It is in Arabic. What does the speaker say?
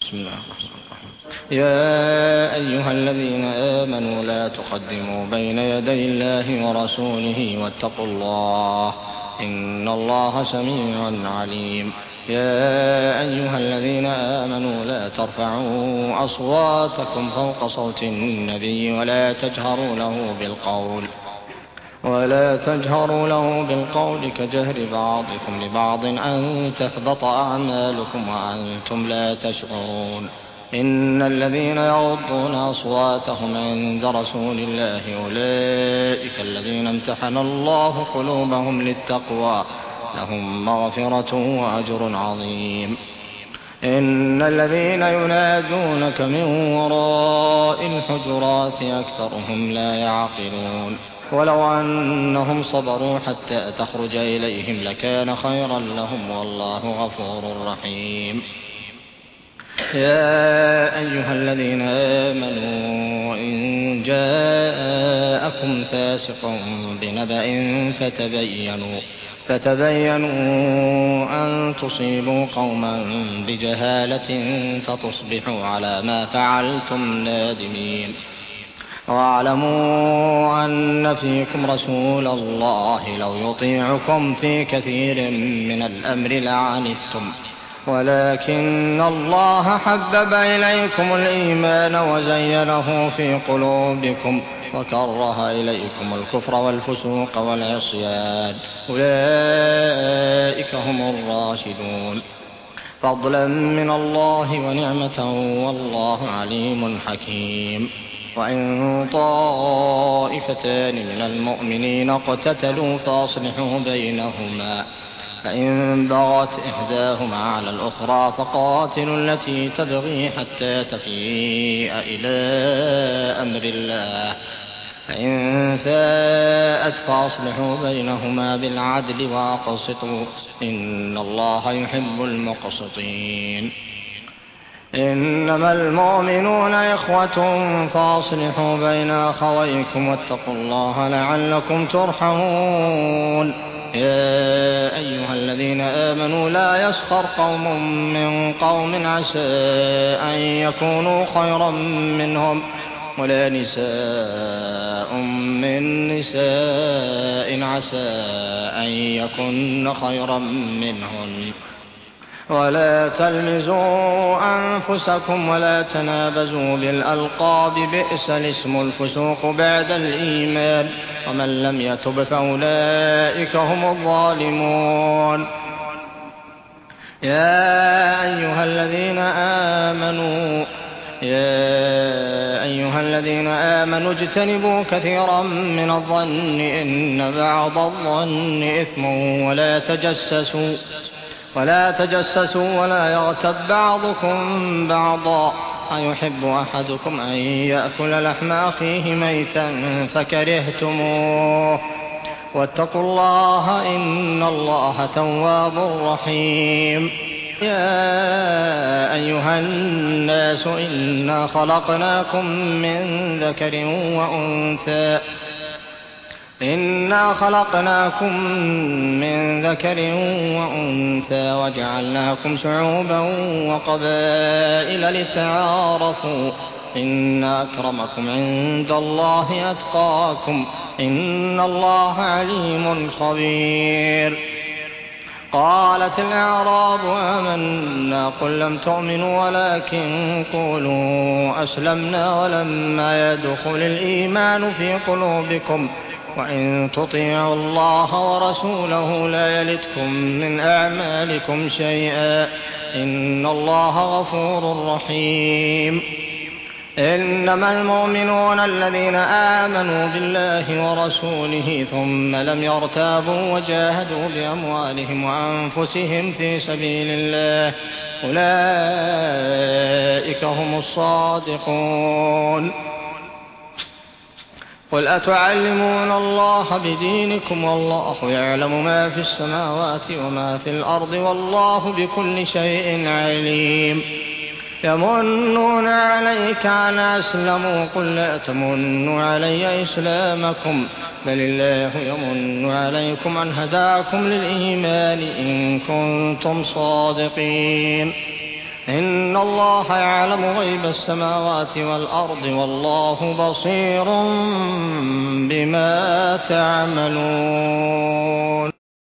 بسم الله الرحمن الرحيم. يا أيها الذين آمنوا لا تقدموا بين يدي الله ورسوله واتقوا الله إن الله سميع عليم. يا أيها الذين آمنوا لا ترفعوا أصواتكم فوق صوت النبي ولا تجهروا له بالقول كجهر بعضكم لبعض أن تحبط أعمالكم وأنتم لا تشعرون. إن الذين يغضون أصواتهم عند رسول الله أولئك الذين امتحن الله قلوبهم للتقوى لهم مغفرة وأجر عظيم. إن الذين ينادونك من وراء الحجرات أكثرهم لا يعقلون ولو أنهم صبروا حتى تخرج إليهم لكان خيرا لهم والله غفور رحيم. يا أيها الذين آمنوا إن جاءكم فاسق بنبأ فتبينوا أن تصيبوا قوما بجهالة فتصبحوا على ما فعلتم نادمين. واعلموا أن فيكم رسول الله لو يطيعكم في كثير من الأمر لعنتم ولكن الله حبب إليكم الإيمان وزينه في قلوبكم وكره إليكم الكفر والفسوق والعصيان أولئك هم الراشدون فضلا من الله ونعمة والله عليم حكيم. وإن طائفتان من المؤمنين اقتتلوا فأصلحوا بينهما فإن بغت إحداهما على الأخرى فقاتلوا التي تبغي حتى تفيء إلى أمر الله فإن فاءت فأصلحوا بينهما بالعدل وأقسطوا إن الله يحب المقسطين. إنما المؤمنون إخوة فأصلحوا بين أخويكم واتقوا الله لعلكم ترحمون. يا أيها الذين آمنوا لا يسخر قوم من قوم عسى أن يكونوا خيرا منهم ولا نساء من نساء عسى أن يكن خيرا منهن ولا تلمزوا أنفسكم ولا تنابزوا بالألقاب بئس الاسم الفسوق بعد الإيمان ومن لم يتب فأولئك هم الظالمون. يا أيها الذين آمنوا اجتنبوا كثيرا من الظن إن بعض الظن إثم ولا تجسسوا ولا يغتب بعضكم بعضا أيحب أحدكم أن يأكل لحم أخيه ميتا فكرهتموه واتقوا الله إن الله تواب رحيم. يا أيها الناس إنا خلقناكم من ذكر وأنثى وجعلناكم شعوبا وقبائل لتعارفوا إن أكرمكم عند الله أتقاكم إن الله عليم خبير. قالت الأعراب آمنا قل لم تؤمنوا ولكن قولوا أسلمنا ولما يدخل الإيمان في قلوبكم وإن تطيعوا الله ورسوله لا يلتكم من أعمالكم شيئا إن الله غفور رحيم. إنما المؤمنون الذين آمنوا بالله ورسوله ثم لم يرتابوا وجاهدوا بأموالهم وأنفسهم في سبيل الله أولئك هم الصادقون. قل أتعلمون الله بدينكم والله يعلم ما في السماوات وما في الأرض والله بكل شيء عليم. يمنون عليك أن أسلموا قل لا تمنوا علي إسلامكم بل الله يمن عليكم أن هداكم للإيمان إن كنتم صادقين. إن الله يعلم غيب السماوات والأرض والله بصير بما تعملون.